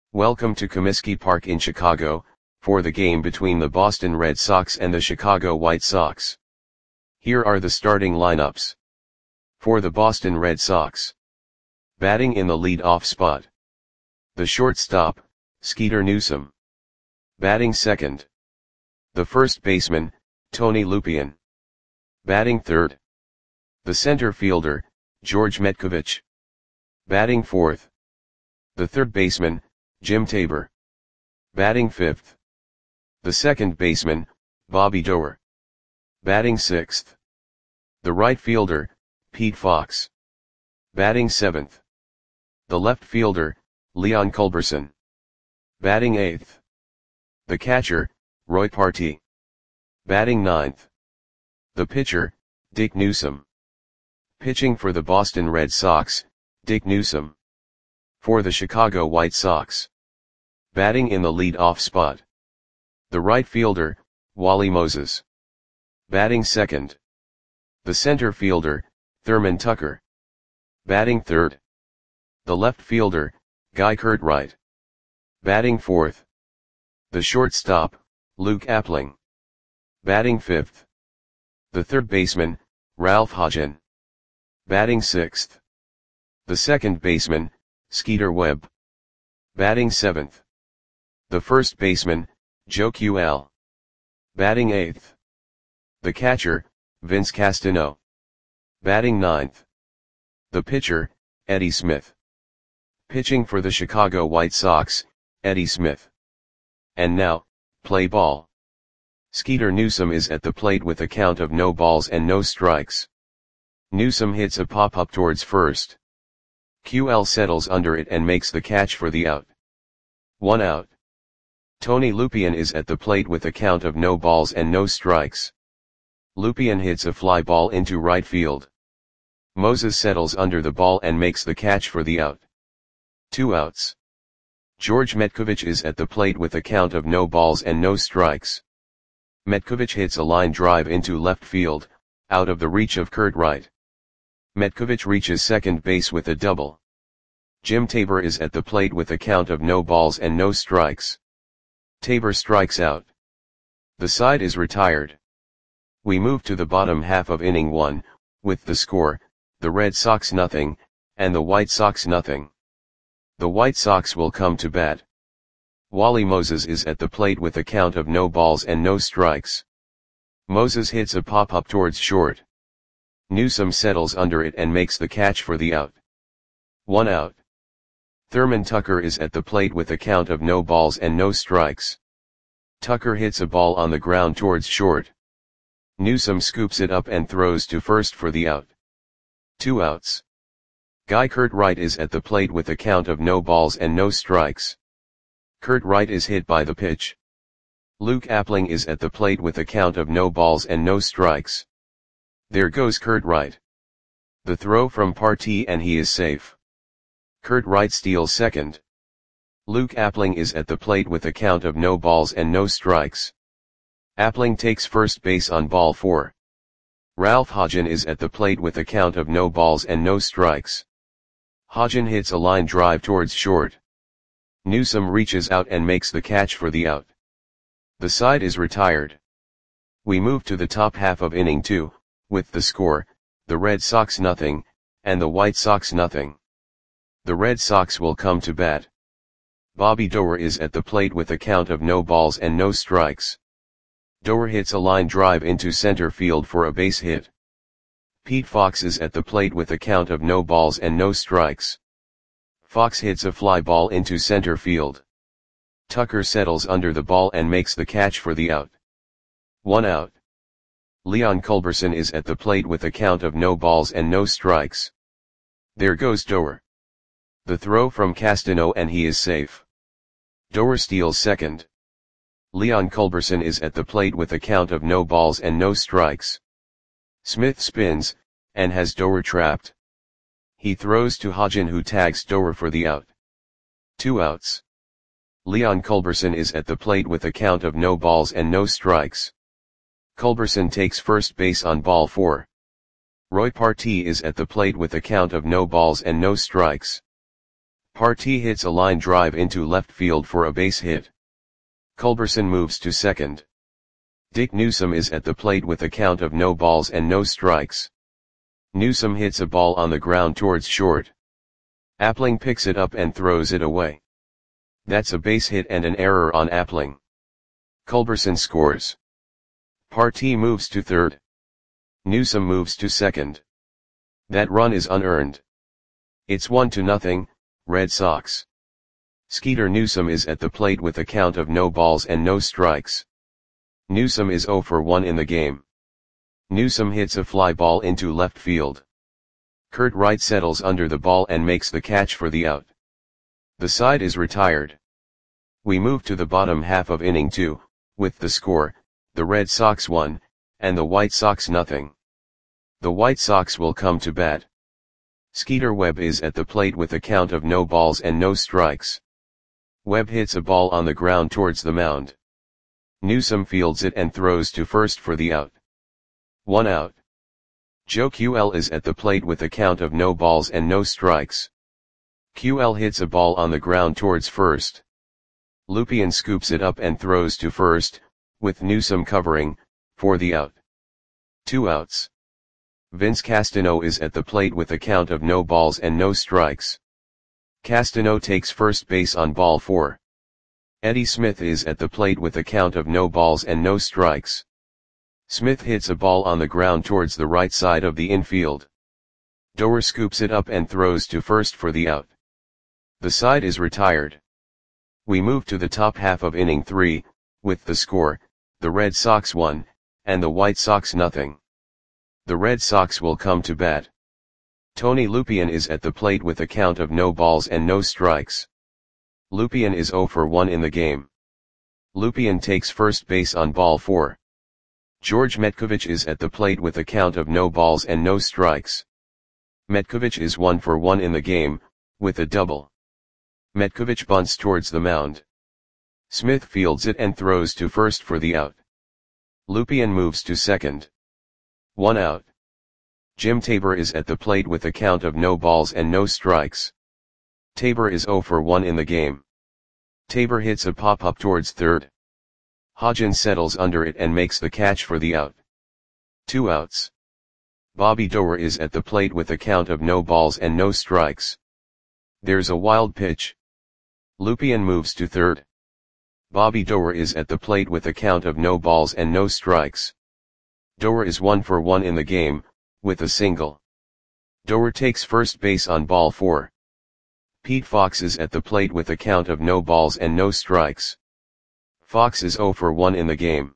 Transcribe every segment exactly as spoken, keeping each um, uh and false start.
Welcome to Comiskey Park in Chicago, for the game between the Boston Red Sox and the Chicago White Sox. Here are the starting lineups. For the Boston Red Sox. Batting in the lead-off spot. The shortstop, Skeeter Newsom. Batting second. The first baseman, Tony Lupien. Batting third. The center fielder, George Metcovich. Batting fourth. The third baseman, Jim Tabor. Batting fifth. The second baseman, Bobby Doerr. Batting sixth. The right fielder, Pete Fox. Batting seventh. The left fielder, Leon Culberson. Batting eighth. The catcher, Roy Partee. Batting ninth. The pitcher, Dick Newsom. Pitching for the Boston Red Sox, Dick Newsom. For the Chicago White Sox. Batting in the lead-off spot. The right fielder, Wally Moses. Batting second. The center fielder, Thurman Tucker. Batting third. The left fielder, Guy Curtright. Batting fourth. The shortstop, Luke Appling. Batting fifth. The third baseman, Ralph Hodgen. Batting sixth. The second baseman, Skeeter Webb. Batting seventh. The first baseman, Joe Qual. Batting eighth. The catcher, Vince Castano. Batting ninth. The pitcher, Eddie Smith. Pitching for the Chicago White Sox, Eddie Smith. And now, play ball. Skeeter Newsom is at the plate with a count of no balls and no strikes. Newsom hits a pop-up towards first. Qual settles under it and makes the catch for the out. One out. Tony Lupien is at the plate with a count of no balls and no strikes. Lupien hits a fly ball into right field. Moses settles under the ball and makes the catch for the out. Two outs. George Metcovich is at the plate with a count of no balls and no strikes. Metcovich hits a line drive into left field, out of the reach of Curtright. Metcovich reaches second base with a double. Jim Tabor is at the plate with a count of no balls and no strikes. Tabor strikes out. The side is retired. We move to the bottom half of inning one, with the score, the Red Sox nothing, and the White Sox nothing. The White Sox will come to bat. Wally Moses is at the plate with a count of no balls and no strikes. Moses hits a pop-up towards short. Newsom settles under it and makes the catch for the out. One out. Thurman Tucker is at the plate with a count of no balls and no strikes. Tucker hits a ball on the ground towards short. Newsom scoops it up and throws to first for the out. Two outs. Guy Curtright is at the plate with a count of no balls and no strikes. Curtright is hit by the pitch. Luke Appling is at the plate with a count of no balls and no strikes. There goes Curtright. The throw from Partee and he is safe. Curtright steals second. Luke Appling is at the plate with a count of no balls and no strikes. Appling takes first base on ball four. Ralph Hodgen is at the plate with a count of no balls and no strikes. Hodgen hits a line drive towards short. Newsom reaches out and makes the catch for the out. The side is retired. We move to the top half of inning two, with the score, the Red Sox nothing, and the White Sox nothing. The Red Sox will come to bat. Bobby Doerr is at the plate with a count of no balls and no strikes. Doerr hits a line drive into center field for a base hit. Pete Fox is at the plate with a count of no balls and no strikes. Fox hits a fly ball into center field. Tucker settles under the ball and makes the catch for the out. One out. Leon Culberson is at the plate with a count of no balls and no strikes. There goes Doerr. The throw from Castano and he is safe. Doerr steals second. Leon Culberson is at the plate with a count of no balls and no strikes. Smith spins, and has Doerr trapped. He throws to Hodgen who tags Doerr for the out. Two outs. Leon Culberson is at the plate with a count of no balls and no strikes. Culberson takes first base on ball four. Roy Partee is at the plate with a count of no balls and no strikes. Partee hits a line drive into left field for a base hit. Culberson moves to second. Dick Newsom is at the plate with a count of no balls and no strikes. Newsom hits a ball on the ground towards short. Appling picks it up and throws it away. That's a base hit and an error on Appling. Culberson scores. Partee moves to third. Newsom moves to second. That run is unearned. It's one to nothing, Red Sox. Skeeter Newsom is at the plate with a count of no balls and no strikes. Newsom is oh for one in the game. Newsom hits a fly ball into left field. Kurt Wright settles under the ball and makes the catch for the out. The side is retired. We move to the bottom half of inning two, with the score, the Red Sox one, and the White Sox nothing. The White Sox will come to bat. Skeeter Webb is at the plate with a count of no balls and no strikes. Webb hits a ball on the ground towards the mound. Newsom fields it and throws to first for the out. One out. Joe Q L is at the plate with a count of no balls and no strikes. Q L hits a ball on the ground towards first. Lupien scoops it up and throws to first, with Newsom covering, for the out. Two outs. Vince Castano is at the plate with a count of no balls and no strikes. Castano takes first base on ball four. Eddie Smith is at the plate with a count of no balls and no strikes. Smith hits a ball on the ground towards the right side of the infield. Doer scoops it up and throws to first for the out. The side is retired. We move to the top half of inning three, with the score, the Red Sox one, and the White Sox nothing. The Red Sox will come to bat. Tony Lupien is at the plate with a count of no balls and no strikes. Lupien is oh for one in the game. Lupien takes first base on ball four. George Metkovich is at the plate with a count of no balls and no strikes. Metkovich is one for one in the game, with a double. Metkovich bunts towards the mound. Smith fields it and throws to first for the out. Lupien moves to second. One out. Jim Tabor is at the plate with a count of no balls and no strikes. Tabor is oh for one in the game. Tabor hits a pop-up towards third. Hodgins settles under it and makes the catch for the out. Two outs. Bobby Doer is at the plate with a count of no balls and no strikes. There's a wild pitch. Lupien moves to third. Bobby Doer is at the plate with a count of no balls and no strikes. Doer is one for one in the game, with a single. Doer takes first base on ball four. Pete Fox is at the plate with a count of no balls and no strikes. Fox is oh for one in the game.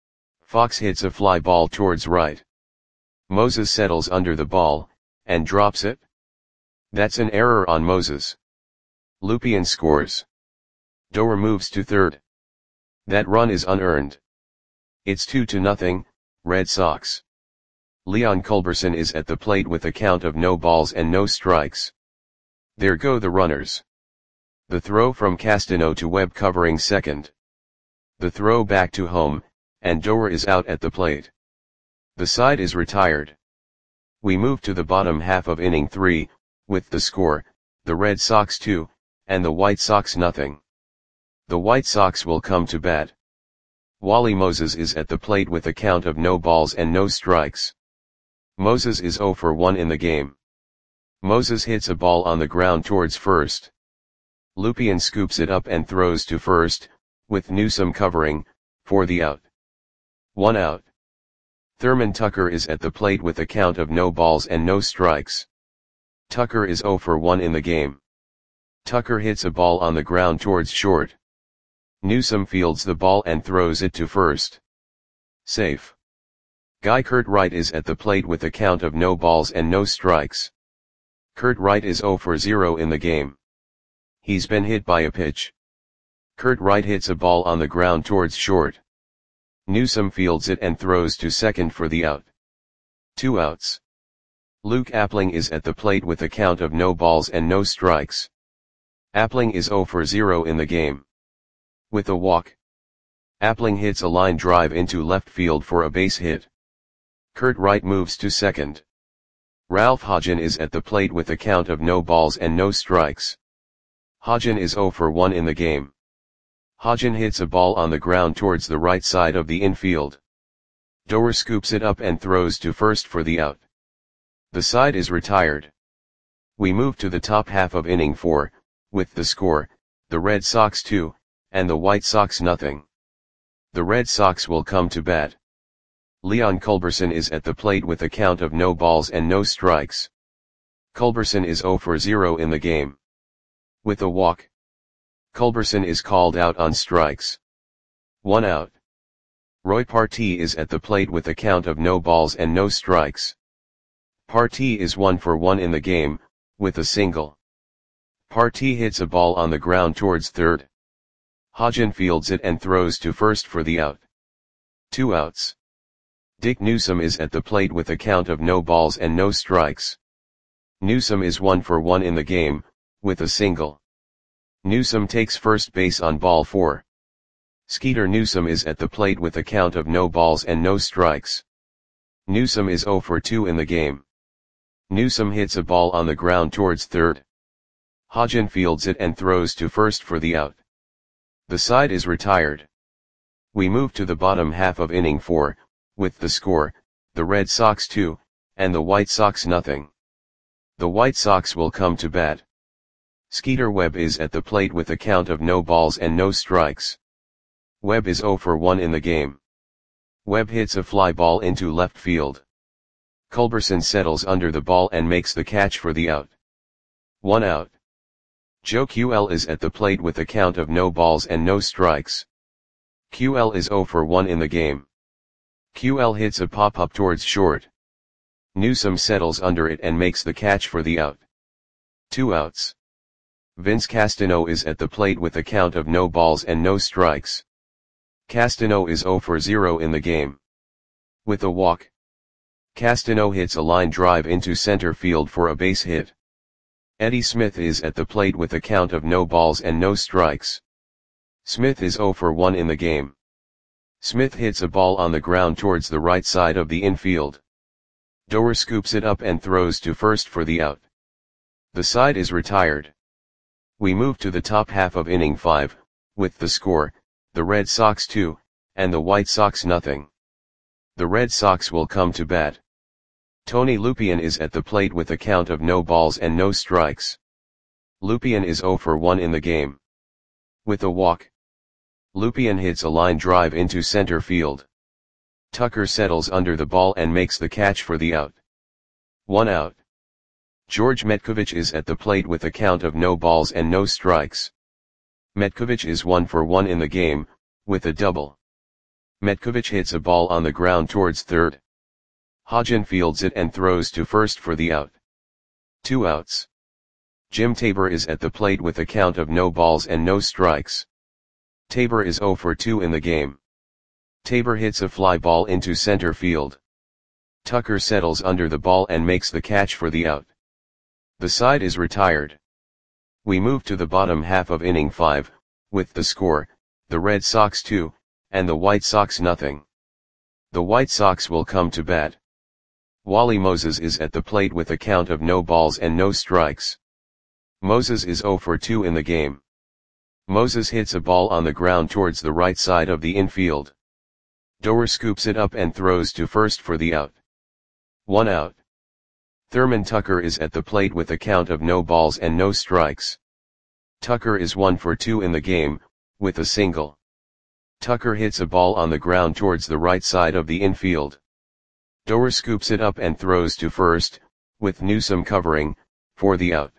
Fox hits a fly ball towards right. Moses settles under the ball, and drops it. That's an error on Moses. Lupien scores. Doer moves to third. That run is unearned. It's two to nothing, Red Sox. Leon Culberson is at the plate with a count of no balls and no strikes. There go the runners. The throw from Castano to Webb covering second. The throw back to home, and Doer is out at the plate. The side is retired. We move to the bottom half of inning three, with the score, the Red Sox two, and the White Sox nothing. The White Sox will come to bat. Wally Moses is at the plate with a count of no balls and no strikes. Moses is oh for one in the game. Moses hits a ball on the ground towards first. Lupien scoops it up and throws to first, with Newsom covering, for the out. One out. Thurman Tucker is at the plate with a count of no balls and no strikes. Tucker is oh for one in the game. Tucker hits a ball on the ground towards short. Newsom fields the ball and throws it to first. Safe. Guy Kurt Wright is at the plate with a count of no balls and no strikes. Kurt Wright is oh for zero in the game. He's been hit by a pitch. Kurt Wright hits a ball on the ground towards short. Newsom fields it and throws to second for the out. Two outs. Luke Appling is at the plate with a count of no balls and no strikes. Appling is oh for zero in the game. With a walk. Appling hits a line drive into left field for a base hit. Kurt Wright moves to second. Ralph Hodgins is at the plate with a count of no balls and no strikes. Hodgen is zero for one in the game. Hodgen hits a ball on the ground towards the right side of the infield. Doer scoops it up and throws to first for the out. The side is retired. We move to the top half of inning four, with the score, the Red Sox two, and the White Sox nothing. The Red Sox will come to bat. Leon Culberson is at the plate with a count of no balls and no strikes. Culberson is zero for zero in the game. With a walk, Culberson is called out on strikes. One out. Roy Partee is at the plate with a count of no balls and no strikes. Partee is one for one in the game, with a single. Partee hits a ball on the ground towards third. Hodgen fields it and throws to first for the out. Two outs. Dick Newsom is at the plate with a count of no balls and no strikes. Newsom is one for one in the game, with a single. Newsom takes first base on ball four. Skeeter Newsom is at the plate with a count of no balls and no strikes. Newsom is zero for two in the game. Newsom hits a ball on the ground towards third. Hodgen fields it and throws to first for the out. The side is retired. We move to the bottom half of inning four, with the score, the Red Sox two, and the White Sox nothing. The White Sox will come to bat. Skeeter Webb is at the plate with a count of no balls and no strikes. Webb is zero for one in the game. Webb hits a fly ball into left field. Culberson settles under the ball and makes the catch for the out. One out. Joe Q L is at the plate with a count of no balls and no strikes. Q L is zero for one in the game. Q L hits a pop-up towards short. Newsom settles under it and makes the catch for the out. Two outs. Vince Castano is at the plate with a count of no balls and no strikes. Castano is zero for zero in the game. With a walk, Castano hits a line drive into center field for a base hit. Eddie Smith is at the plate with a count of no balls and no strikes. Smith is zero for one in the game. Smith hits a ball on the ground towards the right side of the infield. Doer scoops it up and throws to first for the out. The side is retired. We move to the top half of inning five, with the score, the Red Sox two, and the White Sox nothing. The Red Sox will come to bat. Tony Lupien is at the plate with a count of no balls and no strikes. Lupien is zero for one in the game. With a walk, Lupien hits a line drive into center field. Tucker settles under the ball and makes the catch for the out. One out. George Metkovich is at the plate with a count of no balls and no strikes. Metkovich is one for one in the game, with a double. Metkovich hits a ball on the ground towards third. Hodgen fields it and throws to first for the out. Two outs. Jim Tabor is at the plate with a count of no balls and no strikes. Tabor is zero for two in the game. Tabor hits a fly ball into center field. Tucker settles under the ball and makes the catch for the out. The side is retired. We move to the bottom half of inning five, with the score, the Red Sox two, and the White Sox nothing. The White Sox will come to bat. Wally Moses is at the plate with a count of no balls and no strikes. Moses is zero for two in the game. Moses hits a ball on the ground towards the right side of the infield. Doer scoops it up and throws to first for the out. One out. Thurman Tucker is at the plate with a count of no balls and no strikes. Tucker is one for two in the game, with a single. Tucker hits a ball on the ground towards the right side of the infield. Doer scoops it up and throws to first, with Newsom covering, for the out.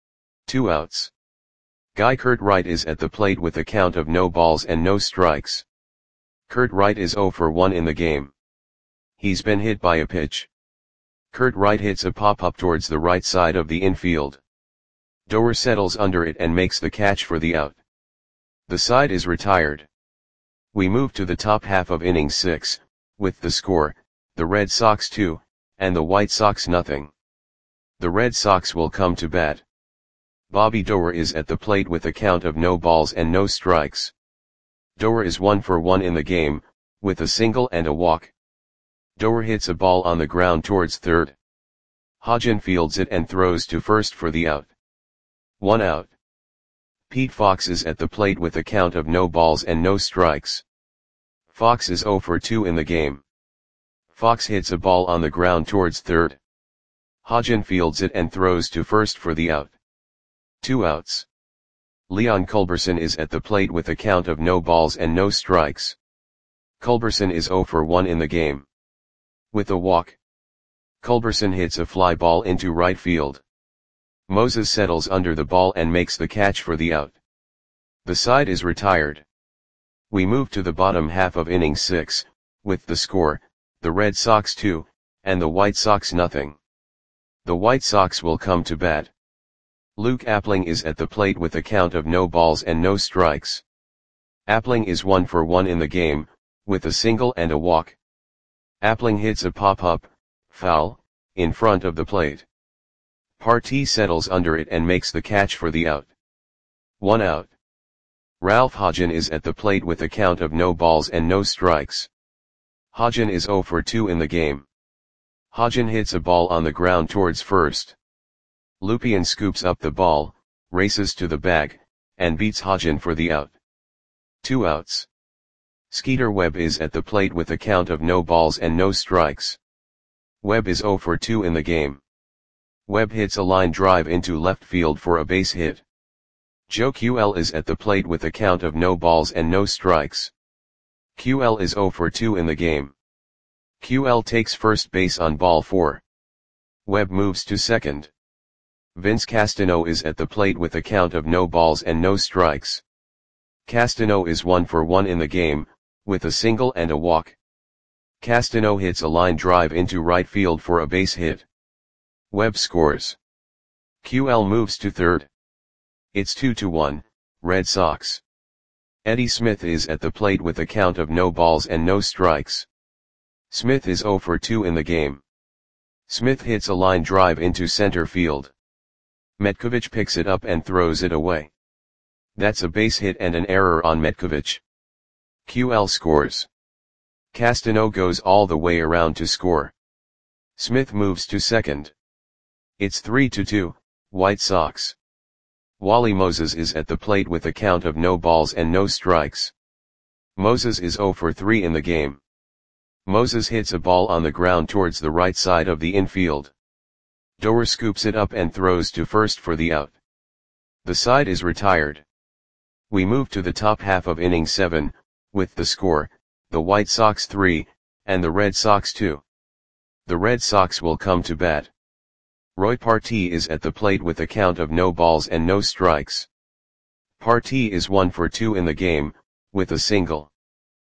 Two outs. Guy Kurt Wright is at the plate with a count of no balls and no strikes. Kurt Wright is zero for one in the game. He's been hit by a pitch. Kurt Wright hits a pop-up towards the right side of the infield. Doer settles under it and makes the catch for the out. The side is retired. We move to the top half of inning six, with the score, the Red Sox two, and the White Sox nothing. The Red Sox will come to bat. Bobby Doer is at the plate with a count of no balls and no strikes. Doer is one for one in the game, with a single and a walk. Doer hits a ball on the ground towards third. Hodgen fields it and throws to first for the out. One out. Pete Fox is at the plate with a count of no balls and no strikes. Fox is zero for two in the game. Fox hits a ball on the ground towards third. Hodgen fields it and throws to first for the out. Two outs. Leon Culberson is at the plate with a count of no balls and no strikes. Culberson is zero for one in the game. With a walk, Culberson hits a fly ball into right field. Moses settles under the ball and makes the catch for the out. The side is retired. We move to the bottom half of inning six, with the score, the Red Sox two, and the White Sox nothing. The White Sox will come to bat. Luke Appling is at the plate with a count of no balls and no strikes. Appling is one for one in the game, with a single and a walk. Appling hits a pop-up, foul, in front of the plate. Partee settles under it and makes the catch for the out. One out. Ralph Hodgen is at the plate with a count of no balls and no strikes. Hodgen is zero for two in the game. Hodgen hits a ball on the ground towards first. Lupien scoops up the ball, races to the bag, and beats Hodgen for the out. Two outs. Skeeter Webb is at the plate with a count of no balls and no strikes. Webb is zero for two in the game. Webb hits a line drive into left field for a base hit. Joe Q L is at the plate with a count of no balls and no strikes. Q L is zero for two in the game. Q L takes first base on ball four. Webb moves to second. Vince Castano is at the plate with a count of no balls and no strikes. Castano is one for one in the game, with a single and a walk. Castano hits a line drive into right field for a base hit. Webb scores. Q L moves to third. It's two to one, Red Sox. Eddie Smith is at the plate with a count of no balls and no strikes. Smith is zero for two in the game. Smith hits a line drive into center field. Metkovich picks it up and throws it away. That's a base hit and an error on Metkovich. Q L scores. Castano goes all the way around to score. Smith moves to second. It's three to two, White Sox. Wally Moses is at the plate with a count of no balls and no strikes. Moses is zero for three in the game. Moses hits a ball on the ground towards the right side of the infield. Doer scoops it up and throws to first for the out. The side is retired. We move to the top half of inning seven, with the score, the White Sox three, and the Red Sox two. The Red Sox will come to bat. Roy Partee is at the plate with a count of no balls and no strikes. Partee is one for two in the game, with a single.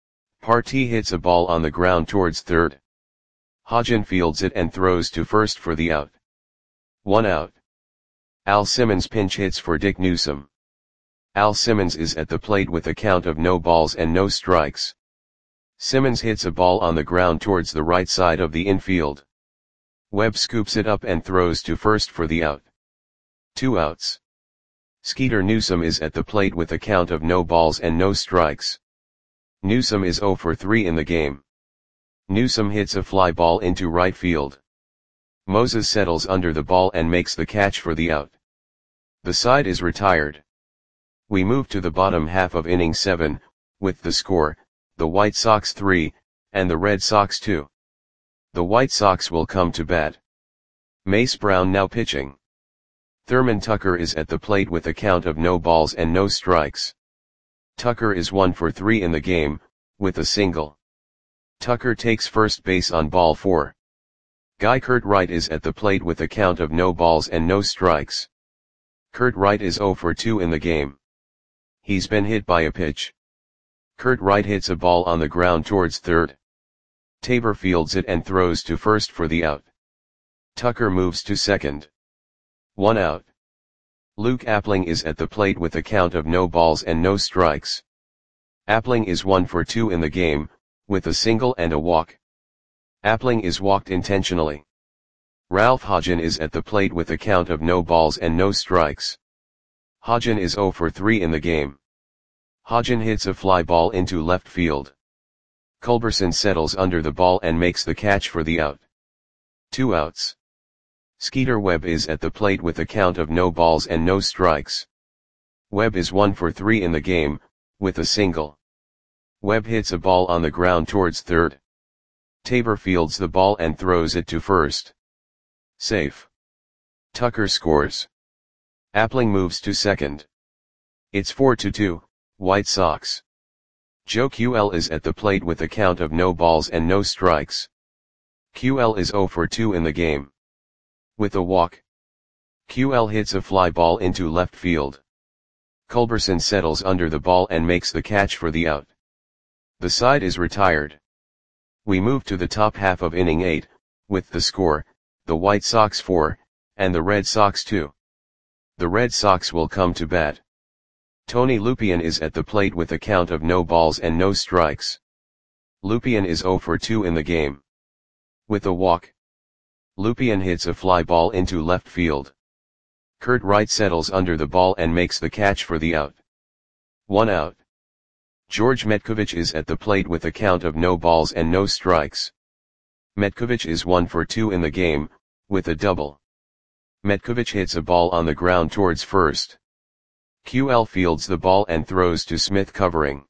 Partee hits a ball on the ground towards third. Hodgen fields it and throws to first for the out. One out. Al Simmons pinch hits for Dick Newsom. Al Simmons is at the plate with a count of no balls and no strikes. Simmons hits a ball on the ground towards the right side of the infield. Webb scoops it up and throws to first for the out. Two outs. Skeeter Newsom is at the plate with a count of no balls and no strikes. Newsom is zero for three in the game. Newsom hits a fly ball into right field. Moses settles under the ball and makes the catch for the out. The side is retired. We move to the bottom half of inning seven, with the score, the White Sox three, and the Red Sox two. The White Sox will come to bat. Mace Brown now pitching. Thurman Tucker is at the plate with a count of no balls and no strikes. Tucker is one for three in the game, with a single. Tucker takes first base on ball four. Guy Kurt Wright is at the plate with a count of no balls and no strikes. Kurt Wright is zero for two in the game. He's been hit by a pitch. Kurt Wright hits a ball on the ground towards third. Tabor fields it and throws to first for the out. Tucker moves to second. One out. Luke Appling is at the plate with a count of no balls and no strikes. Appling is one for two in the game, with a single and a walk. Appling is walked intentionally. Ralph Hodgen is at the plate with a count of no balls and no strikes. Hodgen is zero for three in the game. Hodgen hits a fly ball into left field. Culberson settles under the ball and makes the catch for the out. Two outs. Skeeter Webb is at the plate with a count of no balls and no strikes. Webb is one for three in the game, with a single. Webb hits a ball on the ground towards third. Tabor fields the ball and throws it to first. Safe. Tucker scores. Appling moves to second. It's four to two, White Sox. Joe Q L is at the plate with a count of no balls and no strikes. Q L is zero for two in the game. With a walk, Q L hits a fly ball into left field. Culberson settles under the ball and makes the catch for the out. The side is retired. We move to the top half of inning eight, with the score, the White Sox four, and the Red Sox two. The Red Sox will come to bat. Tony Lupien is at the plate with a count of no balls and no strikes. Lupien is zero for two in the game. With a walk, Lupien hits a fly ball into left field. Kurt Wright settles under the ball and makes the catch for the out. One out. George Metkovich is at the plate with a count of no balls and no strikes. Metkovich is one for two in the game, with a double. Metkovich hits a ball on the ground towards first. Q L fields the ball and throws to Smith covering.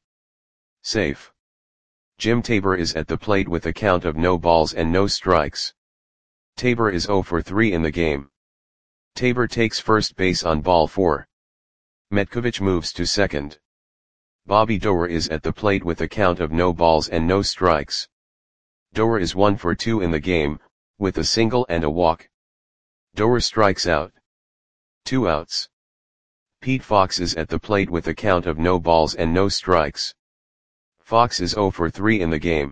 Safe. Jim Tabor is at the plate with a count of no balls and no strikes. Tabor is zero for three in the game. Tabor takes first base on ball four. Metkovich moves to second. Bobby Doerr is at the plate with a count of no balls and no strikes. Doerr is one for two in the game, with a single and a walk. Doerr strikes out. Two outs. Pete Fox is at the plate with a count of no balls and no strikes. Fox is zero for three in the game.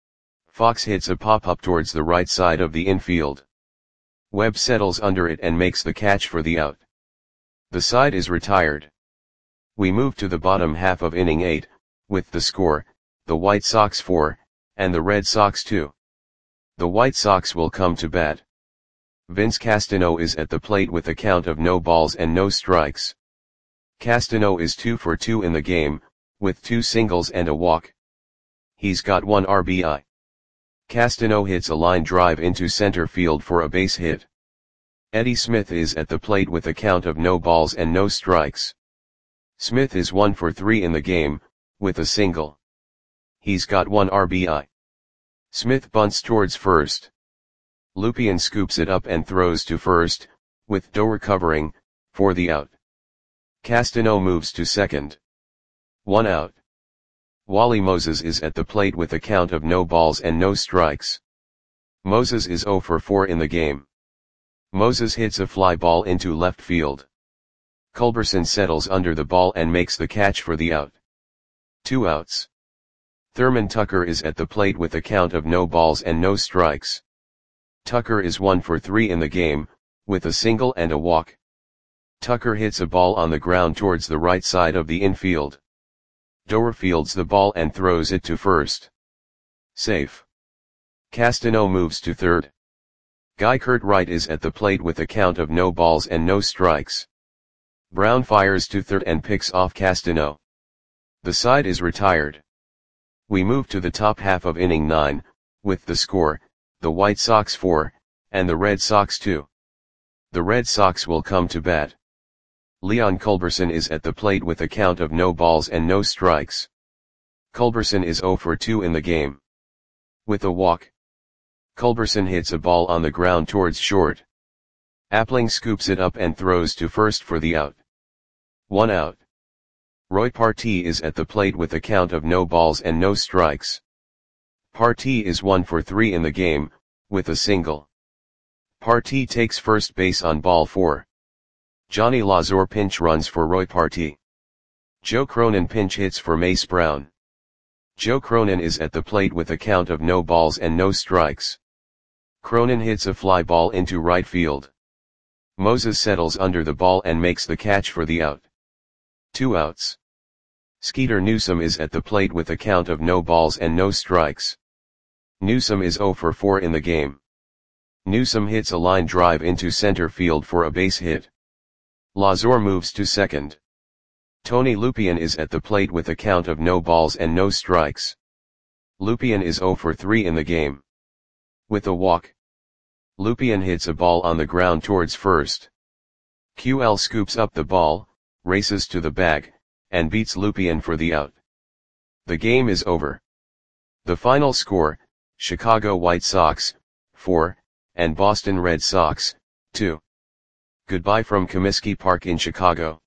Fox hits a pop-up towards the right side of the infield. Webb settles under it and makes the catch for the out. The side is retired. We move to the bottom half of inning eight, with the score, the White Sox four, and the Red Sox two. The White Sox will come to bat. Vince Castano is at the plate with a count of no balls and no strikes. Castano is two for two in the game, with two singles and a walk. He's got one R B I. Castano hits a line drive into center field for a base hit. Eddie Smith is at the plate with a count of no balls and no strikes. Smith is one for three in the game, with a single. He's got one R B I. Smith bunts towards first. Lupien scoops it up and throws to first, with Doerr covering, for the out. Castano moves to second. One out. Wally Moses is at the plate with a count of no balls and no strikes. Moses is zero for four in the game. Moses hits a fly ball into left field. Culberson settles under the ball and makes the catch for the out. Two outs. Thurman Tucker is at the plate with a count of no balls and no strikes. Tucker is one for three in the game, with a single and a walk. Tucker hits a ball on the ground towards the right side of the infield. Doerr fields the ball and throws it to first. Safe. Castano moves to third. Guy Kurt Wright is at the plate with a count of no balls and no strikes. Brown fires to third and picks off Castano. The side is retired. We move to the top half of inning nine, with the score, the White Sox four, and the Red Sox two. The Red Sox will come to bat. Leon Culberson is at the plate with a count of no balls and no strikes. Culberson is zero for two in the game. With a walk, Culberson hits a ball on the ground towards short. Appling scoops it up and throws to first for the out. One out. Roy Partee is at the plate with a count of no balls and no strikes. Partee is one for three in the game, with a single. Partee takes first base on ball four. Johnny Lazor pinch runs for Roy Partee. Joe Cronin pinch hits for Mace Brown. Joe Cronin is at the plate with a count of no balls and no strikes. Cronin hits a fly ball into right field. Moses settles under the ball and makes the catch for the out. Two outs. Skeeter Newsome is at the plate with a count of no balls and no strikes. Newsome is zero for four in the game. Newsome hits a line drive into center field for a base hit. Lazor moves to second. Tony Lupien is at the plate with a count of no balls and no strikes. Lupien is zero for three in the game. With a walk, Lupien hits a ball on the ground towards first. Q L scoops up the ball, races to the bag, and beats Lupien for the out. The game is over. The final score, Chicago White Sox, four, and Boston Red Sox, two. Goodbye from Comiskey Park in Chicago.